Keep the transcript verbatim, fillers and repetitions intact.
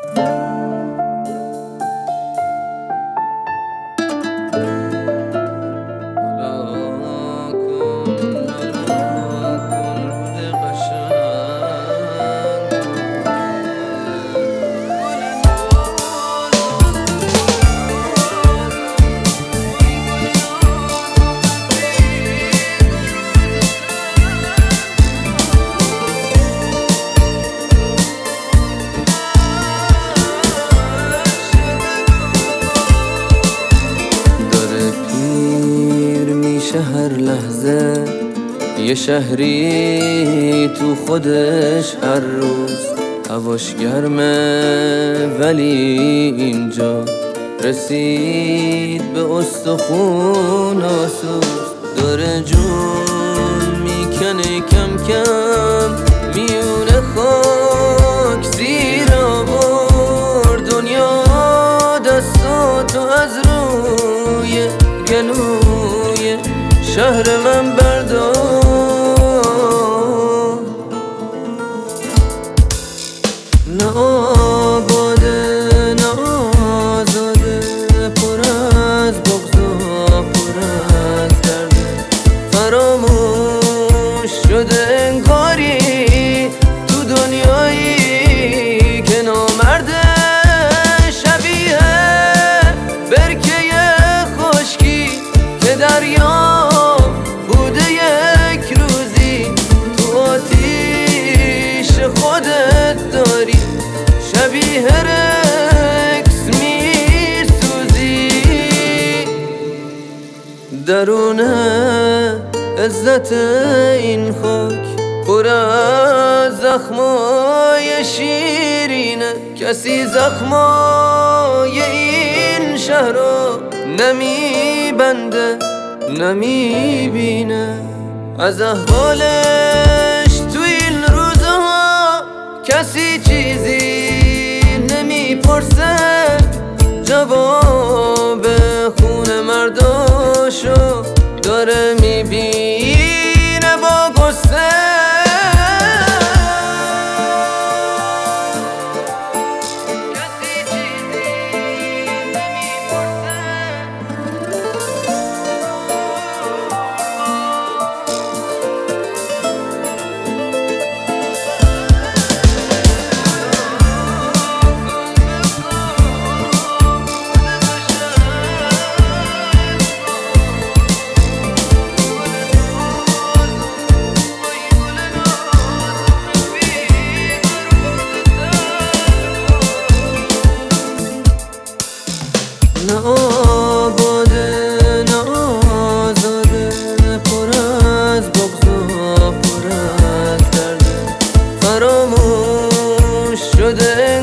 هر لحظه یه شهری تو خودش، هر روز هواش گرمه ولی اینجا رسید به استخون آسوز. داره جون میکنه کم کم میونه خاک زیر آورد. دنیا دستاتو از روی گلوی شهر من بردار. نه آباده نه آزاده، پر از بغض و پر از درده. فراموش شده انگاری تو دنیایی که نامرده. شبیه برکه خشکی که دریا خودت داری. شبیه رکس میسوزی، درونه عزت این خاک پر از زخمای شیرینه. کسی زخمای این شهر رو نمیبنده نمیبینه. از احوالش تو این روزها کسی چیزی نمیپرسه. جواب خون مرداشو داره میبینه با غصه. نه آباده نه آزاده، پر از بغض و پر از درده. فراموش شده